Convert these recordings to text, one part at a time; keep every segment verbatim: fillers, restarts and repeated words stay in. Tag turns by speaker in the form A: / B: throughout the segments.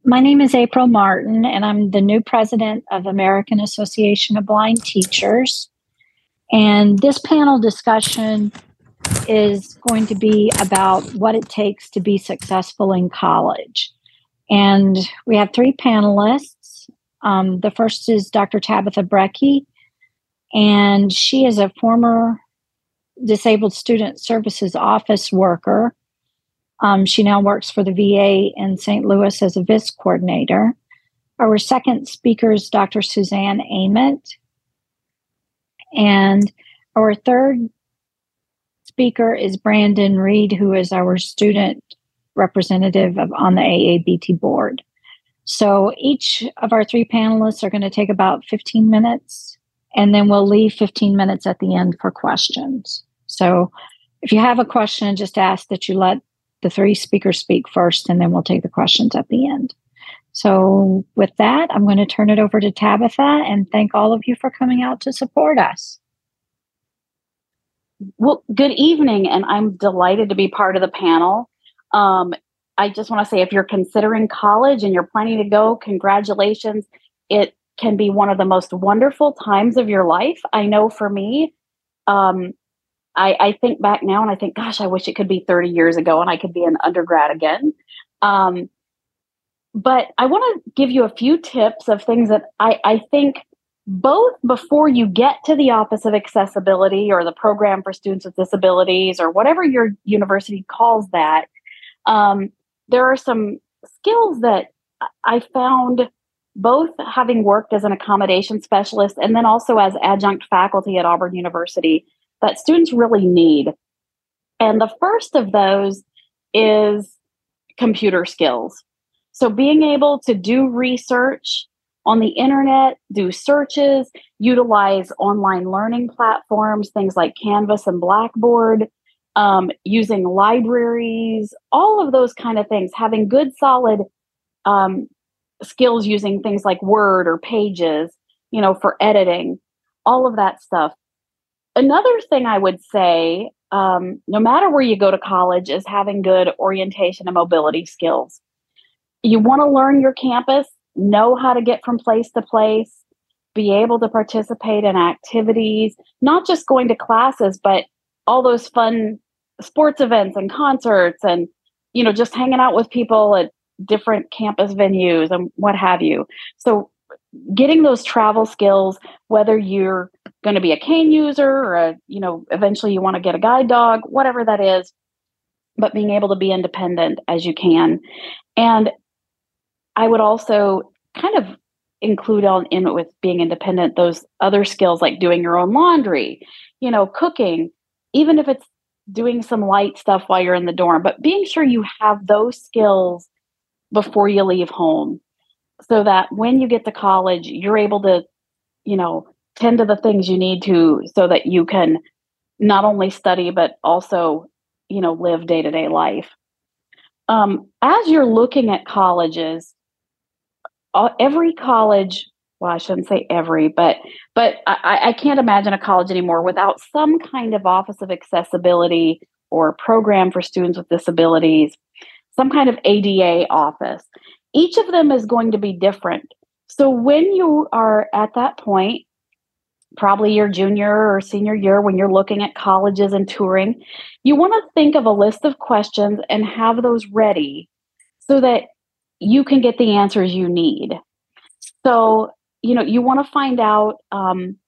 A: My name is April Martin, and I'm the new president of American Association of Blind Teachers. And this panel discussion is going to be about what it takes to be successful in college. And we have three panelists. Um, the first is Doctor Tabitha Brecky, and she is a former Disabled Student Services Office worker. Um, she now works for the V A in Saint Louis as a V I S coordinator. Our second speaker is Doctor Suzanne Ament. And our third speaker is Brandon Reed, who is our student representative of, on the A A B T board. So each of our three panelists are going to take about fifteen minutes, and then we'll leave fifteen minutes at the end for questions. So if you have a question, just ask that you let the three speakers speak first, and then we'll take the questions at the end. So with that, I'm going to turn it over to Tabitha and thank all of you for coming out to support us.
B: Well, good evening, and I'm delighted to be part of the panel. Um, I just want to say, if you're considering college and you're planning to go, congratulations. It can be one of the most wonderful times of your life. I know for me, um, I, I think back now and I think, gosh, I wish it could be thirty years ago and I could be an undergrad again. Um, but I want to give you a few tips of things that I, I think both before you get to the Office of Accessibility or the Program for Students with Disabilities or whatever your university calls that, um, there are some skills that I found both having worked as an accommodation specialist and then also as adjunct faculty at Auburn University that students really need. And the first of those is computer skills. So being able to do research on the internet, do searches, utilize online learning platforms, things like Canvas and Blackboard, um, using libraries, all of those kind of things, having good, solid um, skills using things like Word or Pages, you know, for editing, all of that stuff. Another thing I would say, um, no matter where you go to college, is having good orientation and mobility skills. You want to learn your campus, know how to get from place to place, be able to participate in activities, not just going to classes, but all those fun sports events and concerts and, you know, just hanging out with people at different campus venues and what have you. So getting those travel skills, whether you're going to be a cane user or, a, you know, eventually you want to get a guide dog, whatever that is, but being able to be independent as you can. And I would also kind of include on in with being independent, those other skills like doing your own laundry, you know, cooking, even if it's doing some light stuff while you're in the dorm, but being sure you have those skills before you leave home so that when you get to college, you're able to, you know, tend to the things you need to so that you can not only study, but also, you know, live day-to-day life. Um, as you're looking at colleges, uh, every college, well, I shouldn't say every, but but I, I can't imagine a college anymore without some kind of Office of Accessibility or Program for Students with Disabilities, some kind of A D A office. Each of them is going to be different. So when you are at that point, probably your junior or senior year, when you're looking at colleges and touring, you want to think of a list of questions and have those ready so that you can get the answers you need. So, you know, you want to find out um,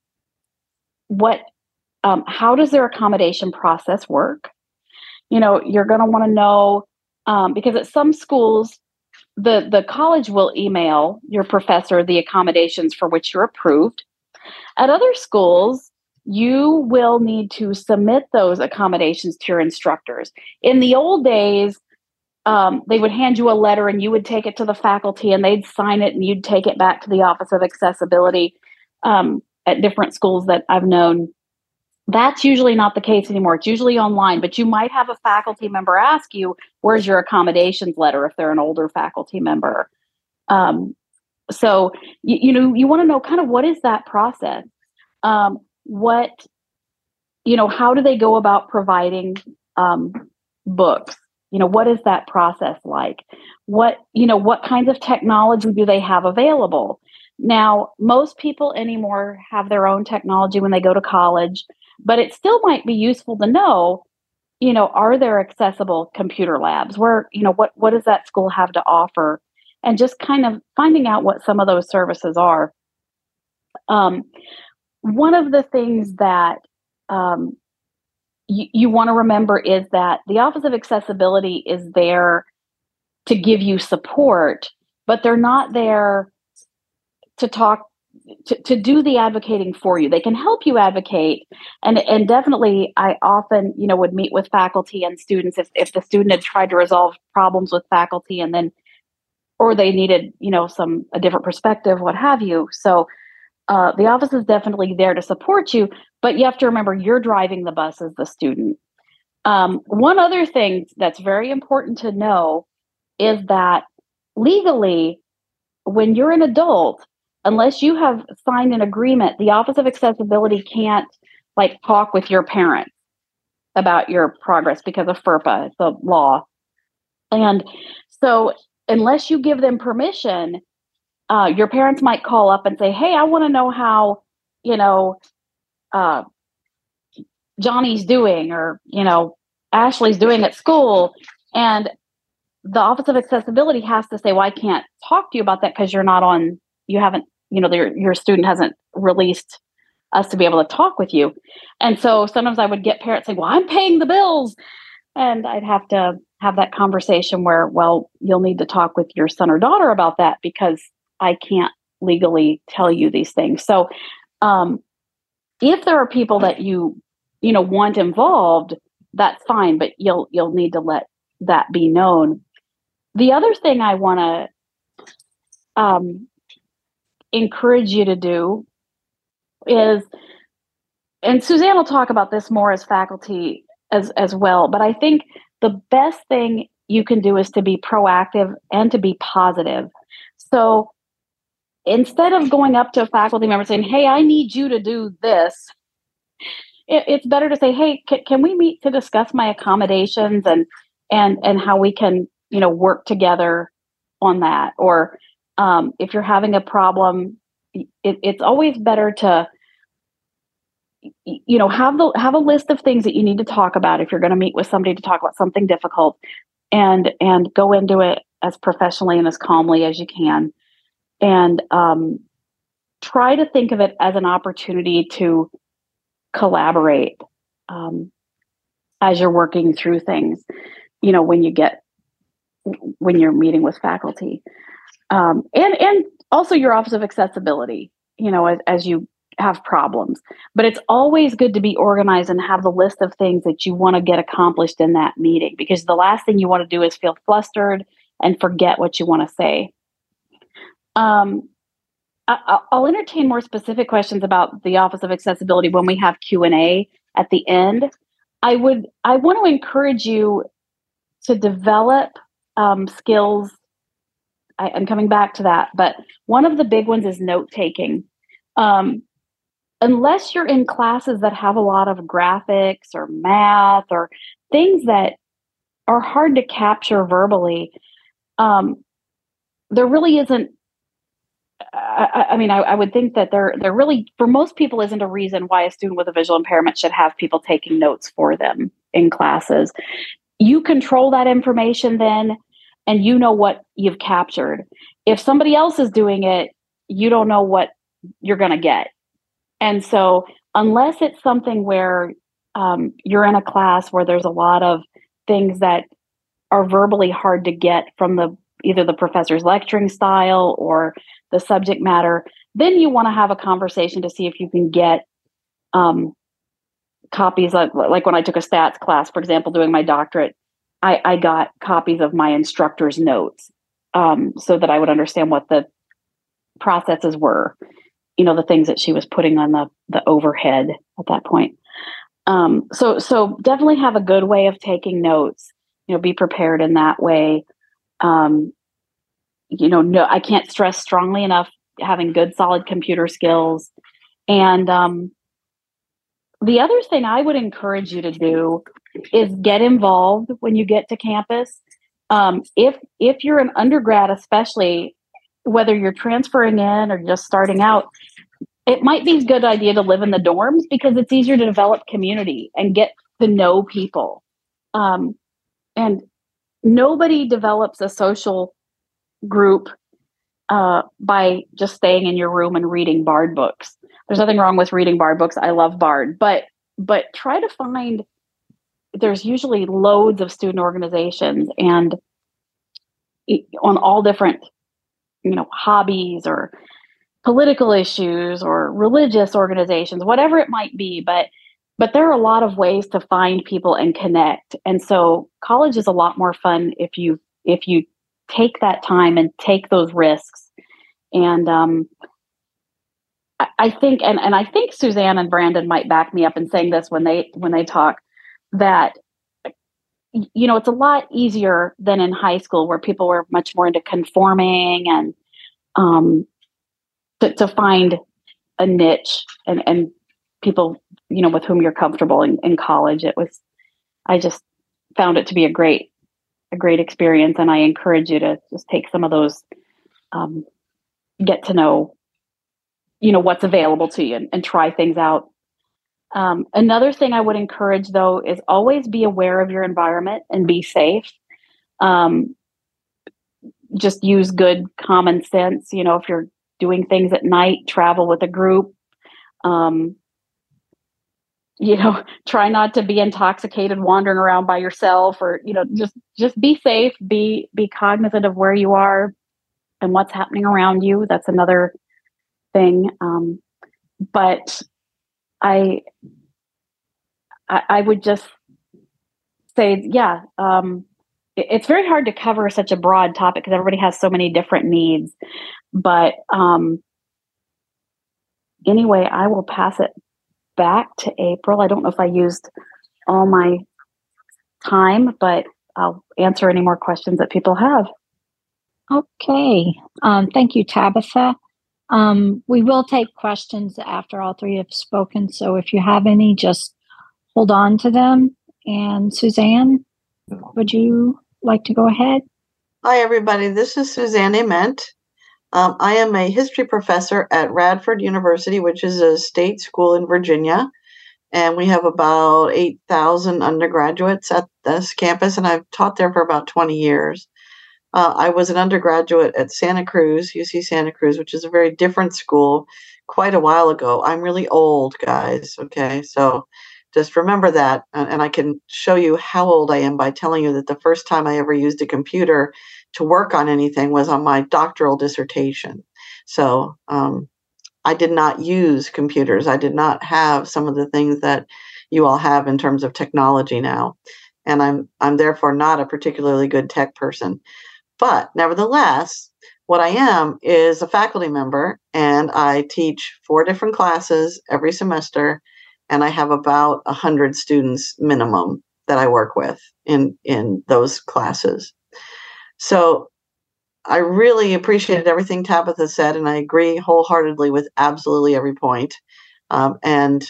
B: what, um, how does their accommodation process work? You know, you're going to want to know, um, because at some schools, the, the college will email your professor the accommodations for which you're approved. At other schools, you will need to submit those accommodations to your instructors. In the old days, um, they would hand you a letter and you would take it to the faculty and they'd sign it and you'd take it back to the Office of Accessibility um, at different schools that I've known. That's usually not the case anymore. It's usually online, but you might have a faculty member ask you, where's your accommodations letter if they're an older faculty member? Um, so, you, you know, you want to know kind of what is that process? Um, what, you know, how do they go about providing um, books? You know, what is that process like? What, you know, what kinds of technology do they have available? Now, most people anymore have their own technology when they go to college, but it still might be useful to know, you know, are there accessible computer labs? Where, you know, what what does that school have to offer? And just kind of finding out what some of those services are. Um, one of the things that um, you, you want to remember is that the Office of Accessibility is there to give you support, but they're not there to talk to, to do the advocating for you. They can help you advocate. And and definitely I often, you know, would meet with faculty and students if, if the student had tried to resolve problems with faculty and then or they needed, you know, some a different perspective, what have you. So uh, the office is definitely there to support you, but you have to remember you're driving the bus as the student. Um, one other thing that's very important to know is that legally, when you're an adult, unless you have signed an agreement, the Office of Accessibility can't like talk with your parents about your progress because of FERPA, it's a law. And so unless you give them permission, uh, your parents might call up and say, hey, I want to know how, you know, uh, Johnny's doing or, you know, Ashley's doing at school. And the Office of Accessibility has to say, well, I can't talk to you about that because you're not on, you haven't, you know, your, your student hasn't released us to be able to talk with you. And so sometimes I would get parents saying, well, I'm paying the bills. And I'd have to have that conversation where, well, you'll need to talk with your son or daughter about that because I can't legally tell you these things. So um, if there are people that you, you know, want involved, that's fine, but you'll, you'll need to let that be known. The other thing I want to um, encourage you to do is, and Suzanne will talk about this more as faculty as, as well, but I think the best thing you can do is to be proactive and to be positive. So instead of going up to a faculty member saying, hey, I need you to do this, it, it's better to say, hey, can, can we meet to discuss my accommodations and and and how we can, you know, work together on that? Or um, if you're having a problem, it, it's always better to, you know, have the have a list of things that you need to talk about if you're going to meet with somebody to talk about something difficult, and and go into it as professionally and as calmly as you can, and um, try to think of it as an opportunity to collaborate um, as you're working through things. You know, when you get when you're meeting with faculty, um, and and also your Office of Accessibility. You know, as, as you have problems, but it's always good to be organized and have the list of things that you want to get accomplished in that meeting, because the last thing you want to do is feel flustered and forget what you want to say. Um, I, I'll entertain more specific questions about the Office of Accessibility when we have Q and A at the end. I would, I want to encourage you to develop um, skills. I, I'm coming back to that, but one of the big ones is note taking. Um, unless you're in classes that have a lot of graphics or math or things that are hard to capture verbally, um, there really isn't, I, I mean, I, I would think that there, there really, for most people, isn't a reason why a student with a visual impairment should have people taking notes for them in classes. You control that information then, and you know what you've captured. If somebody else is doing it, you don't know what you're going to get. And so unless it's something where um, you're in a class where there's a lot of things that are verbally hard to get from the either the professor's lecturing style or the subject matter, then you want to have a conversation to see if you can get um, copies of, like when I took a stats class, for example, doing my doctorate, I, I got copies of my instructor's notes um, so that I would understand what the processes were. You know, the things that she was putting on the, the overhead at that point. Um, so, so definitely have a good way of taking notes, you know, be prepared in that way. Um, you know, no, I can't stress strongly enough having good, solid computer skills. And um, the other thing I would encourage you to do is get involved when you get to campus. Um, if if you're an undergrad, especially whether you're transferring in or just starting out, it might be a good idea to live in the dorms because it's easier to develop community and get to know people. Um, and nobody develops a social group uh, by just staying in your room and reading Bard books. There's nothing wrong with reading Bard books. I love Bard, but but try to find. There's usually loads of student organizations and on all different, you know, hobbies or political issues or religious organizations, whatever it might be. But but there are a lot of ways to find people and connect. And so college is a lot more fun if you if you take that time and take those risks. And um, I, I think, and, and I think Suzanne and Brandon might back me up in saying this when they when they talk, that you know, it's a lot easier than in high school where people were much more into conforming and um, to, to find a niche and, and people, you know, with whom you're comfortable in, in college. It was, I just found it to be a great, a great experience. And I encourage you to just take some of those, um, get to know, you know, what's available to you and, and try things out. Um, another thing I would encourage, though, is always be aware of your environment and be safe. Um, just use good common sense. You know, if you're doing things at night, travel with a group. Um, you know, try not to be intoxicated wandering around by yourself, or you know, just just be safe. Be be cognizant of where you are and what's happening around you. That's another thing. Um, but I, I, I would just say, yeah, um, it, it's very hard to cover such a broad topic because everybody has so many different needs. But um, anyway, I will pass it back to April. I don't know if I used all my time, but I'll answer any more questions that people have.
A: Okay. Um, thank you, Tabitha. Um, we will take questions after all three have spoken. So if you have any, just hold on to them. And Suzanne, would you like to go ahead?
C: Hi, everybody. This is Suzanne Ament. Um, I am a history professor at Radford University, which is a state school in Virginia. And we have about eight thousand undergraduates at this campus, and I've taught there for about twenty years. Uh, I was an undergraduate at Santa Cruz, U C Santa Cruz, which is a very different school, quite a while ago. I'm really old, guys, okay? So just remember that, and I can show you how old I am by telling you that the first time I ever used a computer to work on anything was on my doctoral dissertation. So um, I did not use computers. I did not have some of the things that you all have in terms of technology now. And I'm I'm therefore not a particularly good tech person. But nevertheless, what I am is a faculty member, and I teach four different classes every semester, and I have about one hundred students minimum that I work with in, in those classes. So I really appreciated everything Tabitha said, and I agree wholeheartedly with absolutely every point. Um, and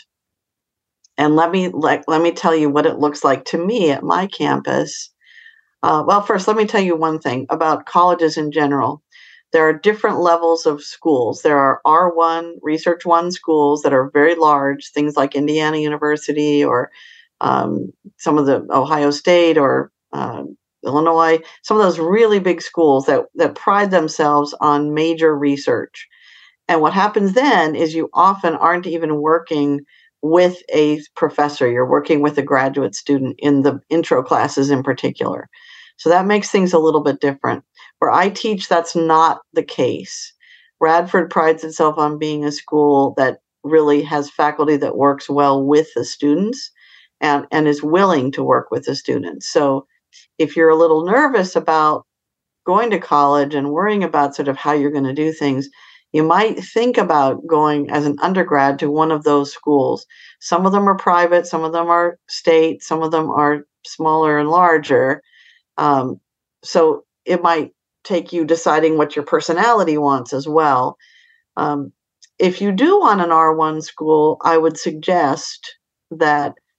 C: and let me let, let me tell you what it looks like to me at my campus. Uh, well, first, let me tell you one thing about colleges in general. There are different levels of schools. There are R one, Research one schools that are very large, things like Indiana University or um, some of the Ohio State or uh, Illinois, some of those really big schools that, that pride themselves on major research. And what happens then is you often aren't even working with a professor. You're working with a graduate student in the intro classes in particular. So that makes things a little bit different. Where I teach, that's not the case. Radford prides itself on being a school that really has faculty that works well with the students and, and is willing to work with the students. So if you're a little nervous about going to college and worrying about sort of how you're going to do things, you might think about going as an undergrad to one of those schools. Some of them are private, some of them are state, some of them are smaller and larger. Um, so it might take you deciding what your personality wants as well. Um, if you do want an R one school, I would suggest that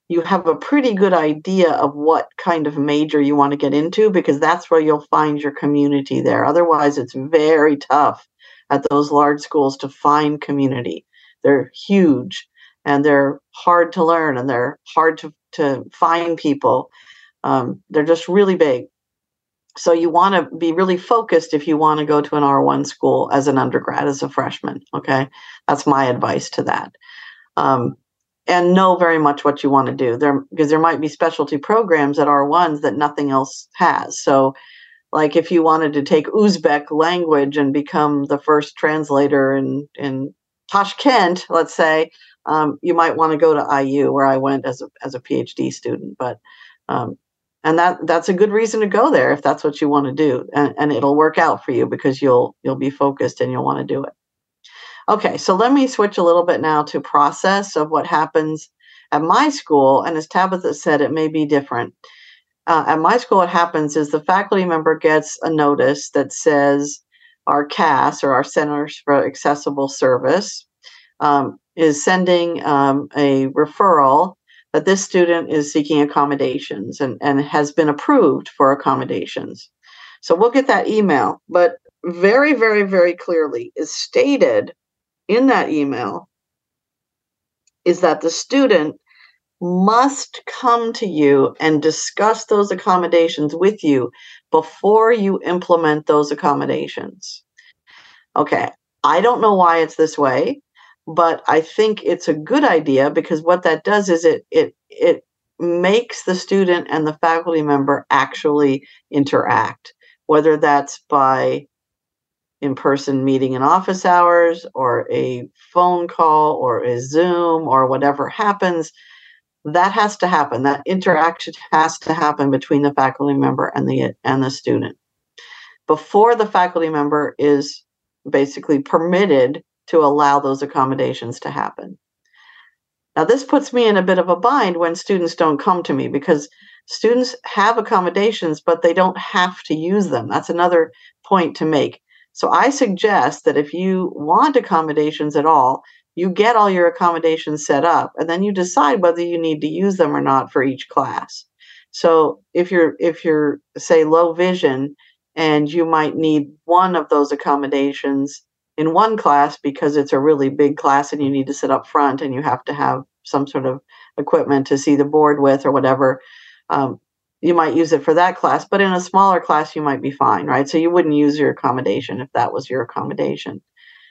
C: you have a pretty good idea of what kind of major you want to get into, because that's where you'll find your community there. Otherwise, it's very tough at those large schools to find community. They're huge and they're hard to learn and they're hard to, to find people. Um, they're just really big. So you want to be really focused if you want to go to an R one school as an undergrad, as a freshman. Okay, that's my advice to that. Um, and know very much what you want to do there, because there might be specialty programs at R ones that nothing else has. So like if you wanted to take Uzbek language and become the first translator in, in Tashkent, let's say, um, you might want to go to I U, where I went as a, as a PhD student. But um, and that that's a good reason to go there if that's what you want to do. And, and it'll work out for you because you'll you'll be focused and you'll want to do it. Okay, so let me switch a little bit now to process of what happens at my school. And as Tabitha said, it may be different. Uh, at my school, what happens is the faculty member gets a notice that says our C A S, or our Centers for Accessible Service, um, is sending um, a referral that this student is seeking accommodations and, and has been approved for accommodations. So we'll get that email, but very, very, very clearly is stated in that email is that the student must come to you and discuss those accommodations with you before you implement those accommodations. Okay, I don't know why it's this way, but I think it's a good idea, because what that does is it it it makes the student and the faculty member actually interact, whether that's by in-person meeting in office hours or a phone call or a Zoom or whatever happens. That has to happen. That interaction has to happen between the faculty member and the and the student before the faculty member is basically permitted to allow those accommodations to happen. Now, this puts me in a bit of a bind when students don't come to me, because students have accommodations, but they don't have to use them. That's another point to make. So I suggest that if you want accommodations at all, you get all your accommodations set up, and then you decide whether you need to use them or not for each class. So if you're, if you're, say, low vision, and you might need one of those accommodations in one class because it's a really big class and you need to sit up front and you have to have some sort of equipment to see the board with or whatever, um, you might use it for that class. But in a smaller class, you might be fine, right? So you wouldn't use your accommodation if that was your accommodation.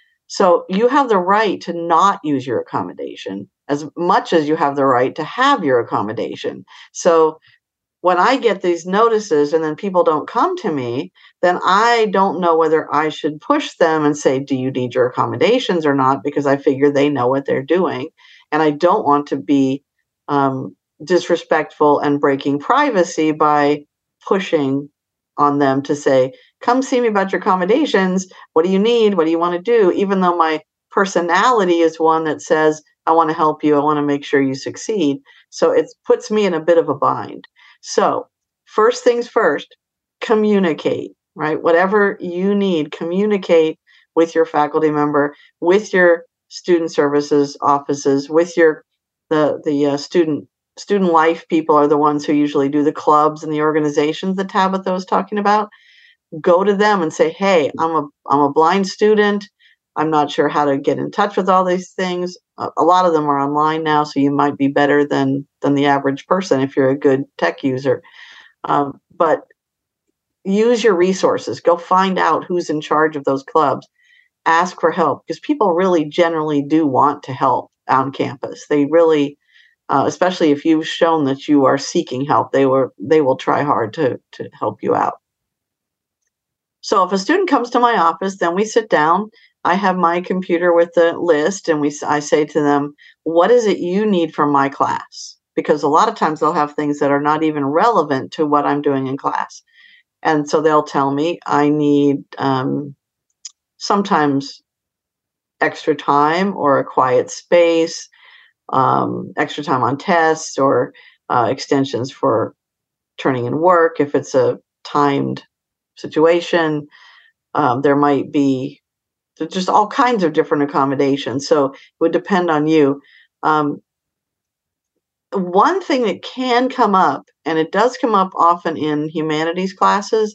C: So you have the right to not use your accommodation as much as you have the right to have your accommodation. So when I get these notices and then people don't come to me, then I don't know whether I should push them and say, do you need your accommodations or not? Because I figure they know what they're doing. And I don't want to be um, disrespectful and breaking privacy by pushing on them to say, come see me about your accommodations. What do you need? What do you want to do? Even though my personality is one that says, I want to help you. I want to make sure you succeed. So it puts me in a bit of a bind. So first things first, communicate, right? Whatever you need, communicate with your faculty member, with your student services offices, with your the the uh, student student life people are the ones who usually do the clubs and the organizations that Tabitha was talking about. Go to them and say, hey, I'm a I'm a blind student. I'm not sure how to get in touch with all these things. A lot of them are online now, so you might be better than than the average person if you're a good tech user. Um, but use your resources. Go find out who's in charge of those clubs. Ask for help, because people really generally do want to help on campus. They really, uh, especially if you've shown that you are seeking help, they were they will try hard to to help you out. So if a student comes to my office, then we sit down. I have my computer with the list, and we I say to them, what is it you need from my class? Because a lot of times they'll have things that are not even relevant to what I'm doing in class. And so they'll tell me, I need um, sometimes extra time or a quiet space, um, extra time on tests, or uh, extensions for turning in work if it's a timed situation. Um, there might be just all kinds of different accommodations. So it would depend on you. Um, one thing that can come up, and it does come up often in humanities classes,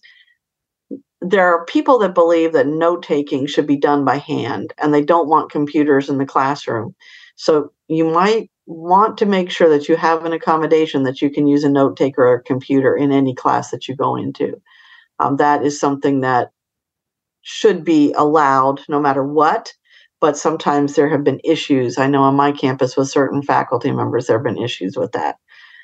C: there are people that believe that note-taking should be done by hand, and they don't want computers in the classroom. So you might want to make sure that you have an accommodation that you can use a note taker or a computer in any class that you go into. Um, that is something that should be allowed no matter what, but sometimes there have been issues. I know on my campus with certain faculty members, there have been issues with that.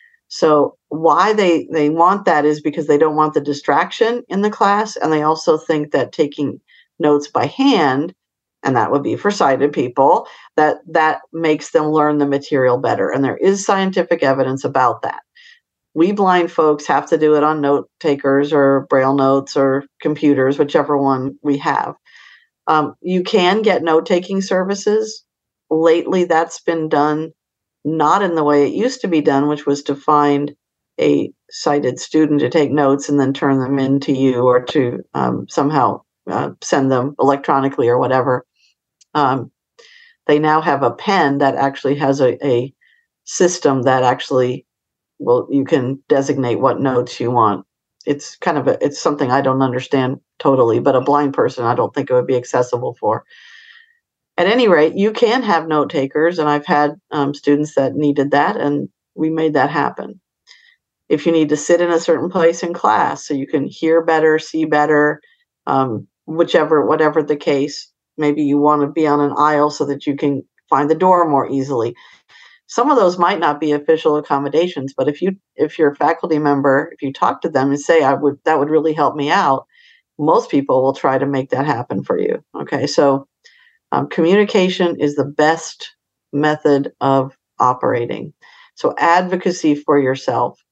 C: So why they, they want that is because they don't want the distraction in the class, and they also think that taking notes by hand, and that would be for sighted people, that that makes them learn the material better. And there is scientific evidence about that. We blind folks have to do it on note takers or Braille notes or computers, whichever one we have. Um, you can get note-taking services. Lately, that's been done not in the way it used to be done, which was to find a sighted student to take notes and then turn them in to you, or to um, somehow uh, send them electronically or whatever. Um, they now have a pen that actually has a, a system that actually, well, you can designate what notes you want. It's kind of a, it's something I don't understand totally, but a blind person, I don't think it would be accessible for. At any rate, you can have note takers, and I've had um, students that needed that, and we made that happen. If you need to sit in a certain place in class so you can hear better, see better, um, whichever, whatever the case, maybe you want to be on an aisle so that you can find the door more easily. Some of those might not be official accommodations, but if you, if you're a faculty member, if you talk to them and say, I would, that would really help me out, most people will try to make that happen for you. Okay, so um, communication is the best method of operating. So advocacy for yourself.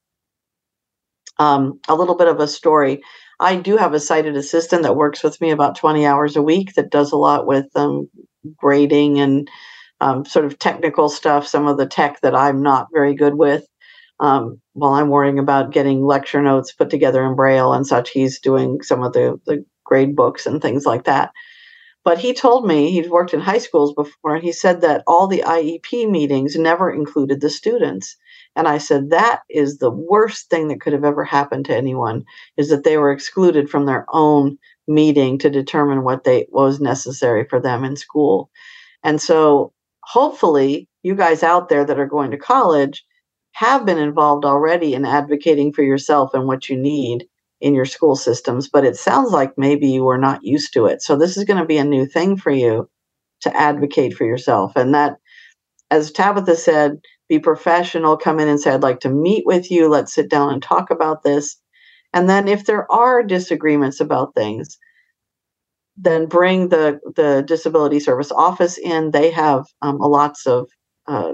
C: Um, a little bit of a story. I do have a sighted assistant that works with me about twenty hours a week that does a lot with um, grading and um, sort of technical stuff, some of the tech that I'm not very good with. Um, while I'm worrying about getting lecture notes put together in Braille and such, he's doing some of the, the grade books and things like that. But he told me, he'd worked in high schools before, and he said that all the I E P meetings never included the students. And I said, that is the worst thing that could have ever happened to anyone, is that they were excluded from their own meeting to determine what they what was necessary for them in school. And so hopefully you guys out there that are going to college have been involved already in advocating for yourself and what you need in your school systems, but it sounds like maybe you were not used to it. So this is going to be a new thing for you to advocate for yourself. And that, as Tabitha said, be professional, come in and say, I'd like to meet with you. Let's sit down and talk about this. And then if there are disagreements about things, then bring the, the Disability Service Office in. They have um, lots of, uh,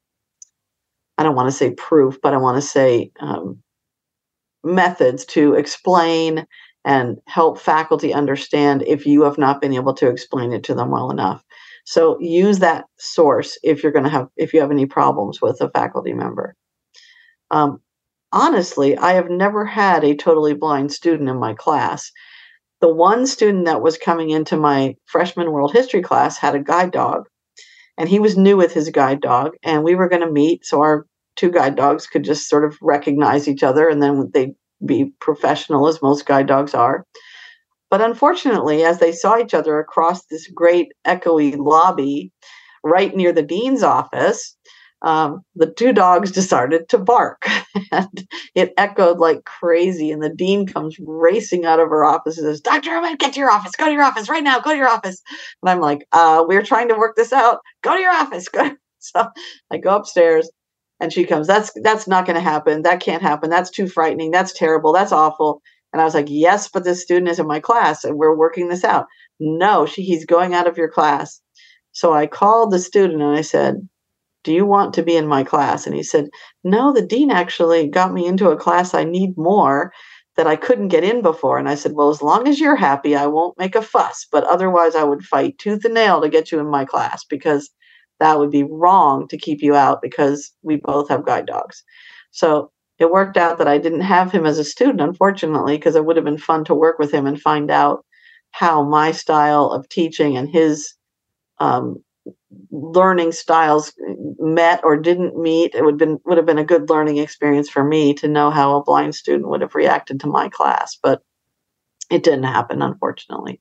C: I don't want to say proof, but I want to say um, methods to explain and help faculty understand if you have not been able to explain it to them well enough. So use that source if you're going to have, if you have any problems with a faculty member. Um, honestly, I have never had a totally blind student in my class. The one student that was coming into my freshman world history class had a guide dog, and he was new with his guide dog, and we were going to meet so our two guide dogs could just sort of recognize each other, and then they'd be professional, as most guide dogs are. But unfortunately, as they saw each other across this great echoey lobby right near the dean's office, um, the two dogs decided to bark. And it echoed like crazy. And the dean comes racing out of her office and says, Doctor Irwin, get to your office. Go to your office right now. Go to your office. And I'm like, uh, we're trying to work this out. Go to your office. Go. So I go upstairs. And she comes, that's that's not going to happen. That can't happen. That's too frightening. That's terrible. That's awful. And I was like, yes, but this student is in my class and we're working this out. No, she, he's going out of your class. So I called the student and I said, do you want to be in my class? And he said, no, the dean actually got me into a class I need more that I couldn't get in before. And I said, well, as long as you're happy, I won't make a fuss. But otherwise, I would fight tooth and nail to get you in my class, because that would be wrong to keep you out because we both have guide dogs. So it worked out that I didn't have him as a student, unfortunately, because it would have been fun to work with him and find out how my style of teaching and his um, learning styles met or didn't meet. It would been would have been a good learning experience for me to know how a blind student would have reacted to my class, but it didn't happen, unfortunately.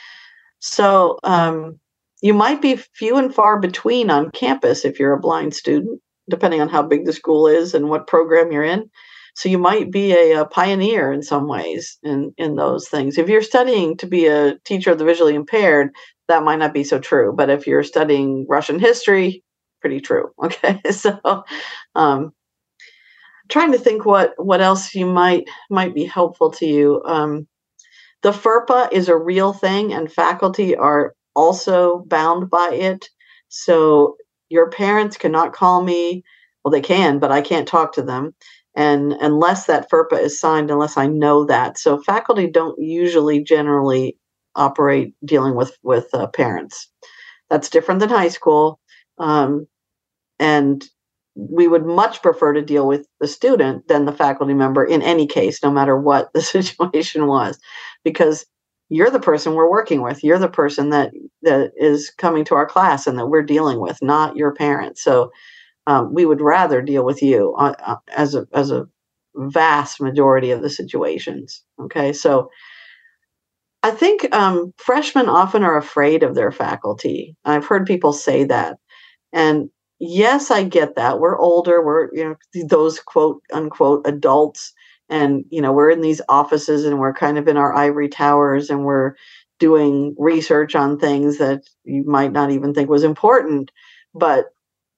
C: So um, you might be few and far between on campus if you're a blind student, depending on how big the school is and what program you're in. So you might be a, a pioneer in some ways in, in those things. If you're studying to be a teacher of the visually impaired, that might not be so true. But if you're studying Russian history, pretty true. Okay, so um, trying to think what what else you might might be helpful to you. Um, the FERPA is a real thing, and faculty are also bound by it. So your parents cannot call me. Well, they can, but I can't talk to them. And unless that FERPA is signed, unless I know that. So faculty don't usually generally operate dealing with, with uh, parents. That's different than high school. Um, and we would much prefer to deal with the student than the faculty member in any case, no matter what the situation was, because you're the person we're working with. You're the person that, that is coming to our class and that we're dealing with, not your parents. So um, we would rather deal with you uh, as a as a vast majority of the situations. Okay, so I think um, freshmen often are afraid of their faculty. I've heard people say that, and yes, I get that. We're older. We're, you know, those quote unquote adults, and you know, we're in these offices and we're kind of in our ivory towers and we're doing research on things that you might not even think was important, but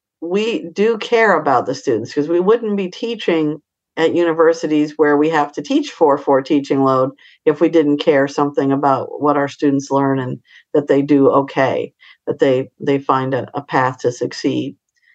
C: we do care about the students, because we wouldn't be teaching at universities where we have to teach four four teaching load if we didn't care something about what our students learn and that they do okay, that they they find a, a path to succeed.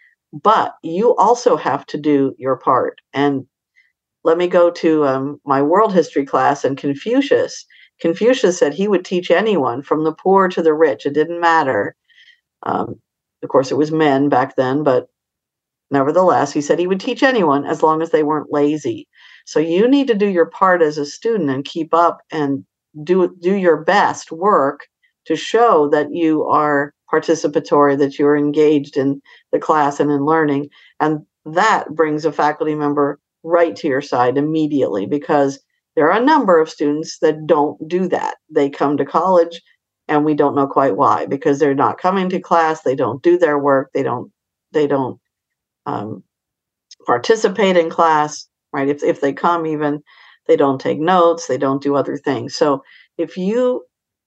C: But you also have to do your part. And let me go to um, my world history class and Confucius. Confucius said he would teach anyone from the poor to the rich. It didn't matter. Um, of course, it was men back then, but nevertheless, he said he would teach anyone as long as they weren't lazy. So you need to do your part as a student and keep up and do do your best work to show that you are participatory, that you're engaged in the class and in learning. And that brings a faculty member right to your side immediately, because there are a number of students that don't do that. They come to college and we don't know quite why, because they're not coming to class, they don't do their work, they don't they don't um, participate in class, right? If if they come, even they don't take notes, they don't do other things. So if you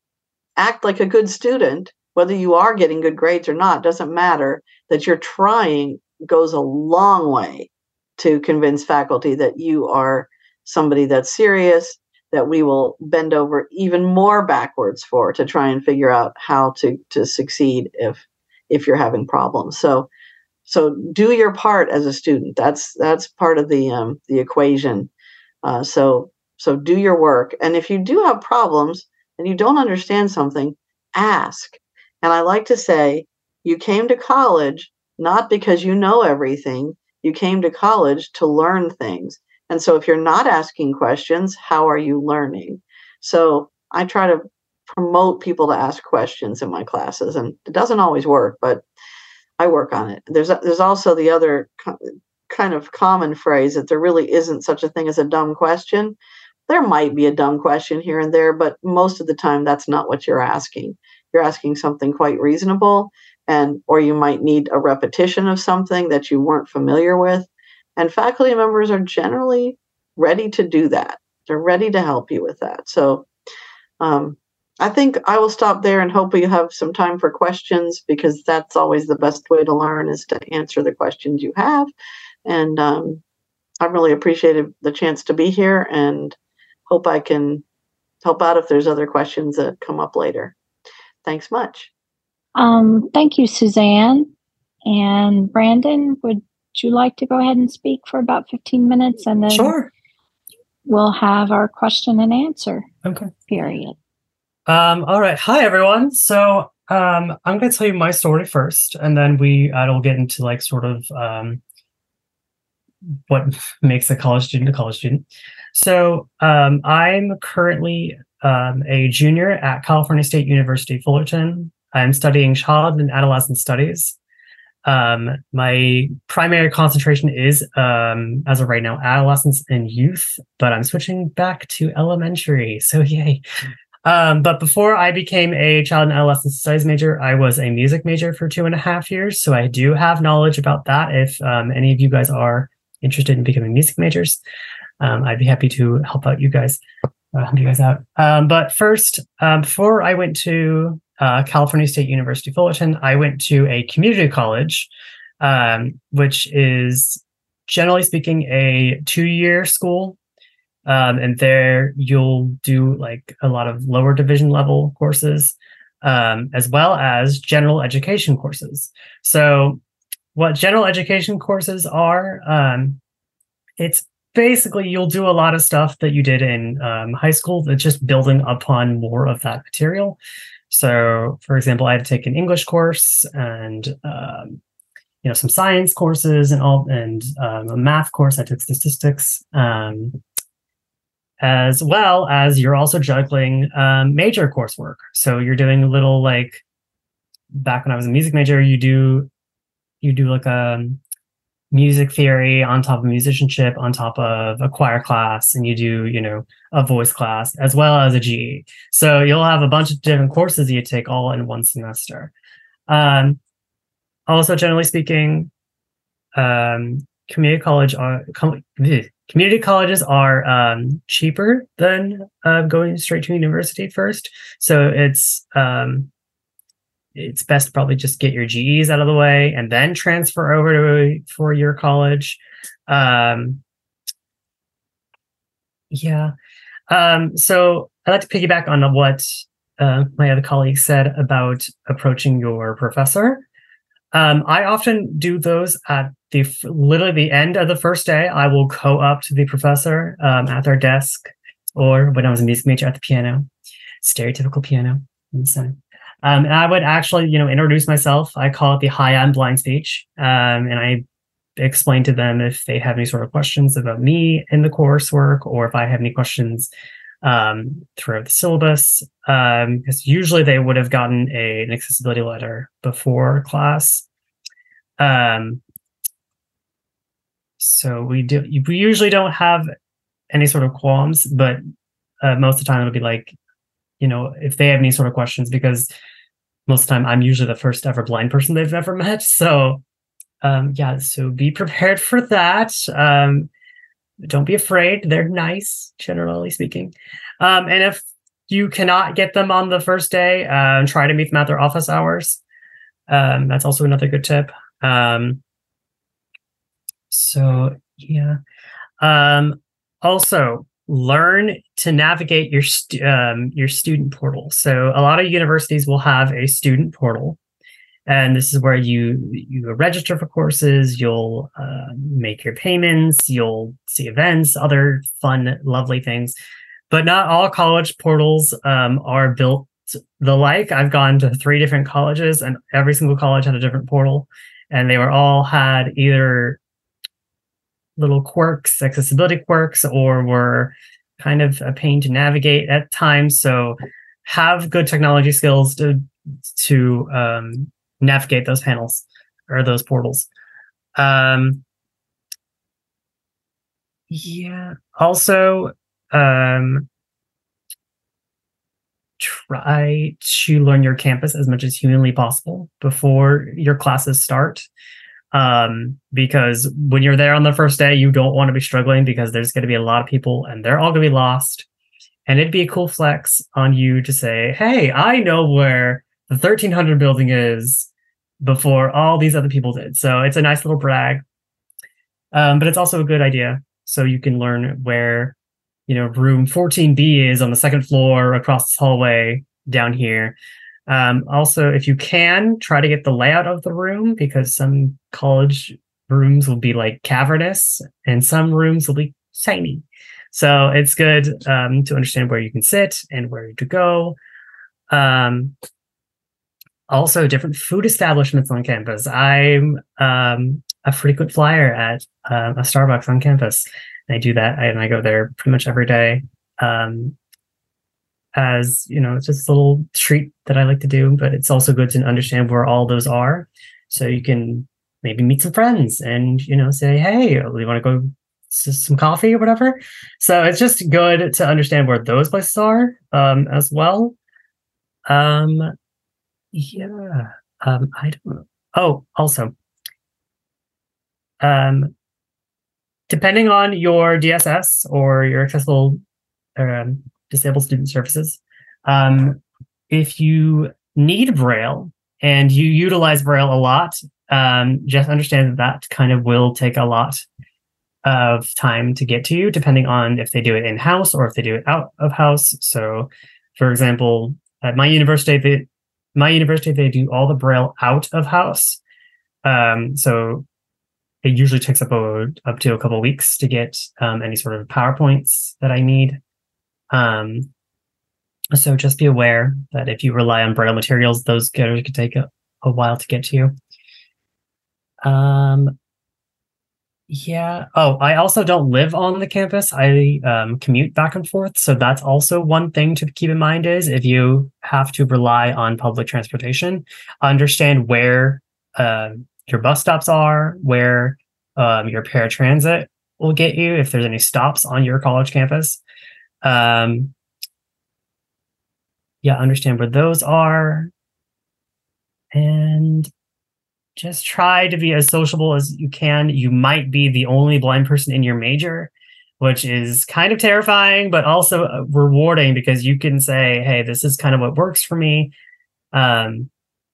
C: act like a good student, whether you are getting good grades or not, doesn't matter. That you're trying goes a long way to convince faculty that you are somebody that's serious, that we will bend over even more backwards for to try and figure out how to to succeed if if you're having problems. So so do your part as a student. That's that's part of the um, the equation. Uh, so so do your work. And if you do have problems and you don't understand something, ask. And I like to say, you came to college not because you know everything. You came to college to learn things. And so if you're not asking questions, how are you learning? So I try to promote people to ask questions in my classes, and it doesn't always work, but I work on it. There's there's also the other kind of common phrase that there really isn't such a thing as a dumb question. There might be a dumb question here and there, but most of the time that's not what you're asking. You're asking something quite reasonable, and or you might need a repetition of something that you weren't familiar with. And faculty members are generally ready to do that. They're ready to help you with that. So um, I think I will stop there and hope we have some time for questions, because that's always the best way to learn, is to answer the questions you have. And um, I really appreciated the chance to be here, and hope I can help out if there's other questions that come up later. Thanks much.
A: Um, thank you, Suzanne. And Brandon, would you like to go ahead and speak for about fifteen minutes, and then
D: Sure.
A: we'll have our question and answer
D: Okay.
A: period.
D: Um, all right. Hi, everyone. So um, I'm going to tell you my story first, and then we uh, will get into like sort of um, what makes a college student a college student. So um, I'm currently um, a junior at California State University, Fullerton. I'm studying child and adolescent studies. Um, my primary concentration is, um, as of right now, adolescents and youth, but I'm switching back to elementary. So yay. Um, but before I became a child and adolescent studies major, I was a music major for two and a half years. So I do have knowledge about that. If um, any of you guys are interested in becoming music majors, um, I'd be happy to help out you guys, uh, help you guys out. Um, but first, um, before I went to uh, California State University, Fullerton, I went to a community college, um, which is generally speaking a two-year school. Um, and there you'll do like a lot of lower division level courses, um, as well as general education courses. So what general education courses are, um, it's basically you'll do a lot of stuff that you did in um, high school that's just building upon more of that material. So, for example, I had to take an English course and um, you know some science courses and all, and um, a math course. I took statistics. Um, as well as you're also juggling um, major coursework. So you're doing a little like, back when I was a music major, you do you do like a music theory on top of musicianship, on top of a choir class, and you do, you know, a voice class, as well as a G E. So you'll have a bunch of different courses that you take all in one semester. Um, also, generally speaking, um, community college are, com- community colleges are um, cheaper than uh, going straight to university first. So it's um, it's best to probably just get your G Es out of the way and then transfer over to for your college. Um, yeah. Um, so I'd like to piggyback on what uh, my other colleague said about approaching your professor. Um, I often do those at the literally the end of the first day. I will go up to the professor um, at their desk, or when I was a music major, at the piano, stereotypical piano in the center. Um, and I would actually, you know, introduce myself. I call it the "Hi, I'm blind" speech, um, and I explain to them if they have any sort of questions about me in the coursework, or if I have any questions um, throughout the syllabus. Um, because usually they would have gotten a, an accessibility letter before class. Um, so we do. We usually don't have any sort of qualms, but uh, most of the time it'll be like, you know, if they have any sort of questions, because most of the time I'm usually the first ever blind person they've ever met. So um, yeah, so be prepared for that. Um, don't be afraid. They're nice, generally speaking. Um, and if you cannot get them on the first day, uh, try to meet them at their office hours. Um, that's also another good tip. Um, so yeah. Um, also, learn to navigate your st- um, your student portal. So a lot of universities will have a student portal, and this is where you you register for courses, you'll uh, make your payments, you'll see events, other fun, lovely things. But not all college portals um, are built the like. I've gone to three different colleges, and every single college had a different portal, and they were all had either little quirks, accessibility quirks, or were kind of a pain to navigate at times. So have good technology skills to to um, navigate those panels or those portals. Um, yeah. Also, um, try to learn your campus as much as humanly possible before your classes start. Um, because when you're there on the first day, you don't want to be struggling, because there's going to be a lot of people and they're all going to be lost. And it'd be a cool flex on you to say, hey, I know where the thirteen hundred building is before all these other people did. So it's a nice little brag. Um, but it's also a good idea. So you can learn where, you know, room fourteen B is on the second floor across this hallway down here. Um, also, if you can, try to get the layout of the room, because some college rooms will be like cavernous and some rooms will be tiny. So it's good um, to understand where you can sit and where to go. Um, also, different food establishments on campus. I'm um, a frequent flyer at uh, a Starbucks on campus. And I do that, and I go there pretty much every day. Um, as, you know, it's just a little treat that I like to do, but it's also good to understand where all those are. So you can maybe meet some friends and, you know, say, hey, you want to go to some coffee or whatever. So it's just good to understand where those places are um, as well. Um, yeah. Um, I don't know. Oh, also, um, depending on your D S S or your accessible um, disabled student services, um, if you need Braille and you utilize Braille a lot, um, just understand that that kind of will take a lot of time to get to you, depending on if they do it in-house or if they do it out of house. So, for example, at my university, they, my university, they do all the Braille out of house. Um, so it usually takes up, a, up to a couple of weeks to get um, any sort of PowerPoints that I need. Um, so just be aware that if you rely on Braille materials, those could take a, a while to get to you. Um, yeah. Oh, I also don't live on the campus. I um, commute back and forth. So that's also one thing to keep in mind is if you have to rely on public transportation, understand where uh, your bus stops are, where um, your paratransit will get you, if there's any stops on your college campus. Um, yeah, understand where those are. And just try to be as sociable as you can. You might be the only blind person in your major, which is kind of terrifying, but also rewarding because you can say, hey, this is kind of what works for me. Um,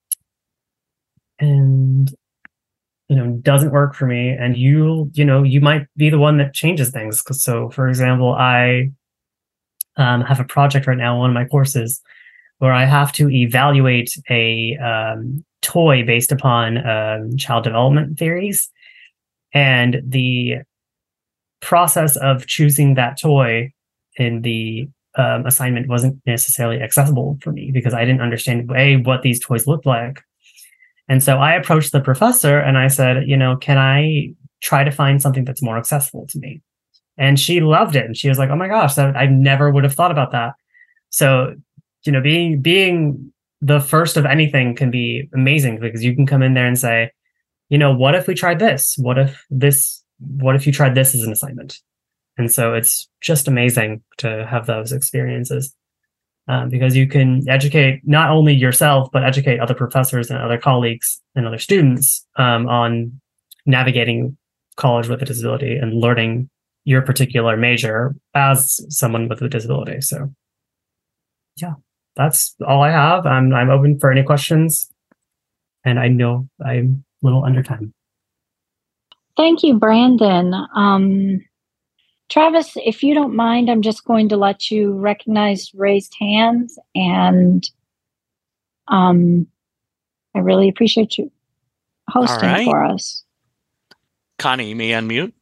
D: and, you know, doesn't work for me. And you, you know, you might be the one that changes things. So, for example, I um, have a project right now, one of my courses, where I have to evaluate a um, toy based upon um, child development theories. And the process of choosing that toy in the um, assignment wasn't necessarily accessible for me because I didn't understand, A, what these toys looked like. And so I approached the professor and I said, you know, can I try to find something that's more accessible to me? And she loved it. And she was like, oh my gosh, that, I never would have thought about that. So, you know, being being the first of anything can be amazing because you can come in there and say, you know, what if we tried this? What if this, what if you tried this as an assignment? And so it's just amazing to have those experiences um, because you can educate not only yourself, but educate other professors and other colleagues and other students um, on navigating college with a disability and learning your particular major as someone with a disability. So, yeah. That's all I have. I'm I'm open for any questions. And I know I'm a little under time.
A: Thank you, Brandon. Um, Travis, if you don't mind, I'm just going to let you recognize raised hands. And um, I really appreciate you hosting
E: right.
A: for us.
E: Connie, you may unmute.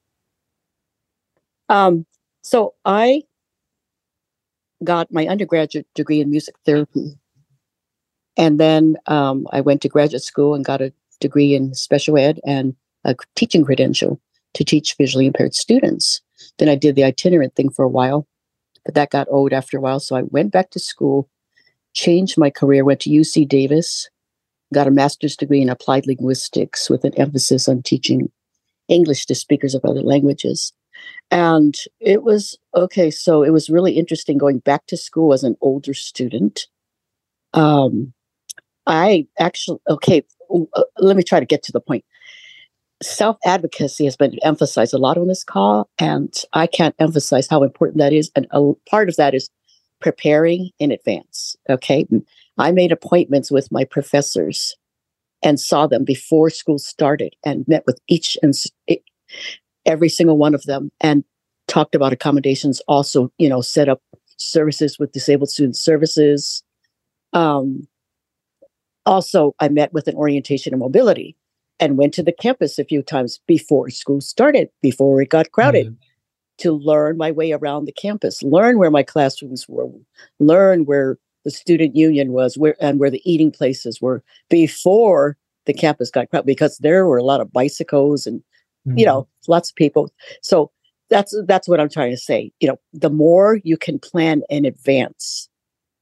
F: Um, so I got my undergraduate degree in music therapy. And then um, I went to graduate school and got a degree in special ed and a teaching credential to teach visually impaired students. Then I did the itinerant thing for a while, but that got old after a while. So I went back to school, changed my career, went to U C Davis, got a master's degree in applied linguistics with an emphasis on teaching English to speakers of other languages. And it was, okay, so it was really interesting going back to school as an older student. Um, I actually, okay, uh, let me try to get to the point. Self-advocacy has been emphasized a lot on this call, and I can't emphasize how important that is. And a part of that is preparing in advance, okay? I made appointments with my professors and saw them before school started and met with each and every single one of them and talked about accommodations, also, you know, set up services with disabled student services. Um, also, I met with an orientation and mobility and went to the campus a few times before school started, before it got crowded, mm-hmm. to learn my way around the campus, learn where my classrooms were, learn where the student union was, where and where the eating places were before the campus got crowded, because there were a lot of bicycles and Mm-hmm. you know, lots of people. So that's that's what I'm trying to say. You know, the more you can plan in advance,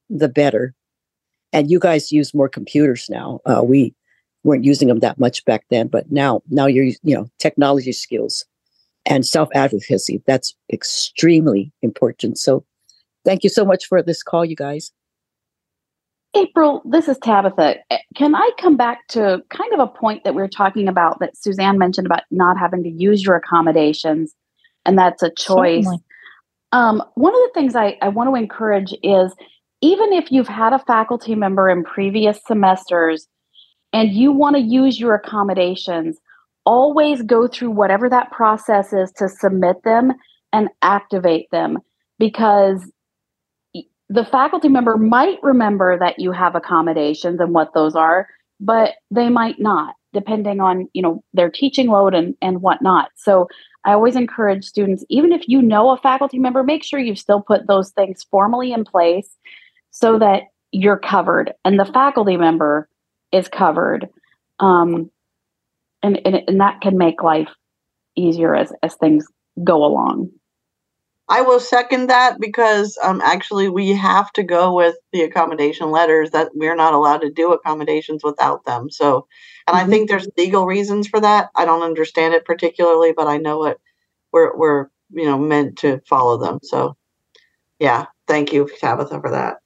F: the better. And you guys use more computers now. Uh, we weren't using them that much back then, but now, now you're, you know, technology skills and self-advocacy. That's extremely important. So thank you so much for this call, you guys.
B: April, this is Tabitha. Can I come back to kind of a point that we were talking about that Suzanne mentioned about not having to use your accommodations, and that's a choice. Um, one of the things I, I want to encourage is, even if you've had a faculty member in previous semesters and you want to use your accommodations, always go through whatever that process is to submit them and activate them, because the faculty member might remember that you have accommodations and what those are, but they might not, depending on, you know, their teaching load and, and whatnot. So I always encourage students, even if you know a faculty member, make sure you've still put those things formally in place so that you're covered and the faculty member is covered. Um, and, and, and that can make life easier as, as things go along.
C: I will second that, because um, actually we have to go with the accommodation letters, that we're not allowed to do accommodations without them. So, and mm-hmm. I think there's legal reasons for that. I don't understand it particularly, but I know it, we're, we're, you know, meant to follow them. So yeah, thank you, Tabitha, for that.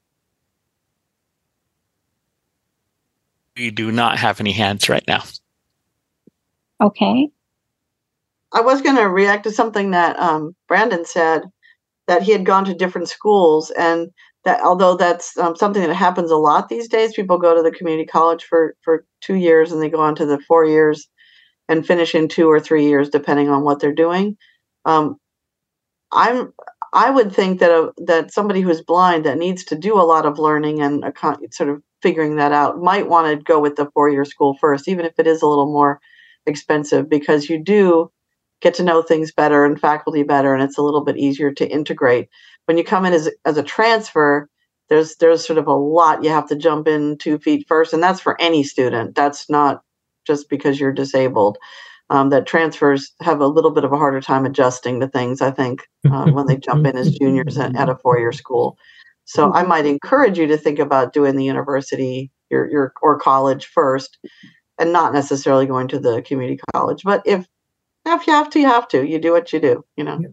E: We do not have any hands right now.
A: Okay.
C: I was going to react to something that um, Brandon said, that he had gone to different schools, and that although that's um, something that happens a lot these days, people go to the community college for, for two years and they go on to the four years and finish in two or three years, depending on what they're doing. Um, I'm I would think that a, that somebody who's blind that needs to do a lot of learning and a con- sort of figuring that out might want to go with the four-year school first, even if it is a little more expensive, because you do get to know things better and faculty better, and it's a little bit easier to integrate. When you come in as as a transfer, there's there's sort of a lot you have to jump in two feet first, and that's for any student. That's not just because you're disabled. Um, that transfers have a little bit of a harder time adjusting to things, I think, uh, when they jump in as juniors at, at a four-year school. So I might encourage you to think about doing the university your your or college first, and not necessarily going to the community college. But if If you have to, you have to. You do what you do, you know.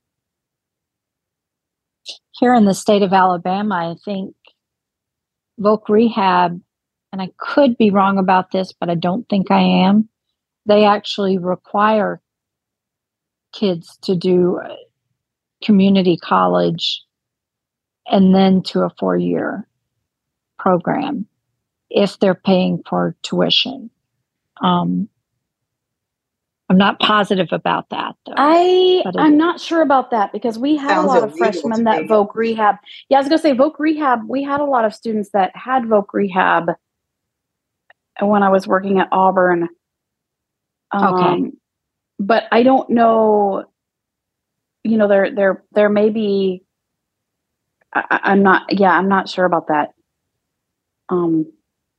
A: Here in the state of Alabama, I think Voc Rehab, and I could be wrong about this, but I don't think I am, they actually require kids to do community college and then to a four-year program if they're paying for tuition. Um, I'm not positive about that, though.
B: I, I'm not sure about that, because we had a lot of freshmen that Voc Rehab. Yeah, I was going to say Voc Rehab. We had a lot of students that had Voc Rehab when I was working at Auburn. Um,
A: okay.
B: But I don't know, you know, there, there, there may be, I, I'm not, yeah, I'm not sure about that. Um,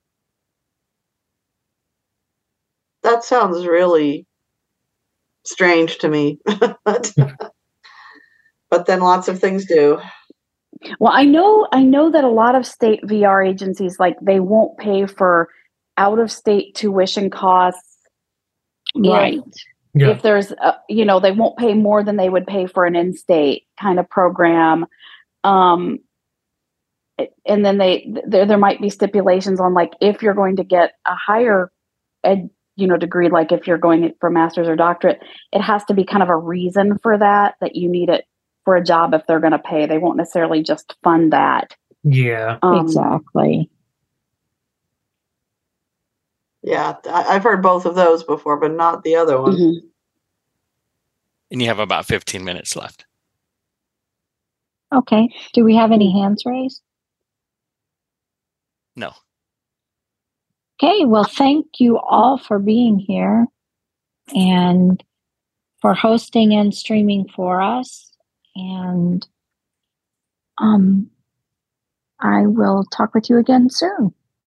C: that sounds really strange to me, but, but then lots of things do.
B: Well, I know, I know that a lot of state V R agencies, like, they won't pay for out of state tuition costs.
A: Right.
B: If, yeah. if there's, a, you know, they won't pay more than they would pay for an in-state kind of program. Um, and then they, there, there might be stipulations on, like, if you're going to get a higher ed, you know, degree, like if you're going for master's or doctorate, it has to be kind of a reason for that, that you need it for a job if they're going to pay. They won't necessarily just fund that.
D: Yeah,
B: um,
A: exactly.
C: Yeah, I, I've heard both of those before, but not the other one.
B: Mm-hmm.
E: And you have about fifteen minutes left.
A: Okay. Do we have any hands raised?
E: No.
A: Okay. Well, thank you all for being here and for hosting and streaming for us. And um, I will talk with you again soon.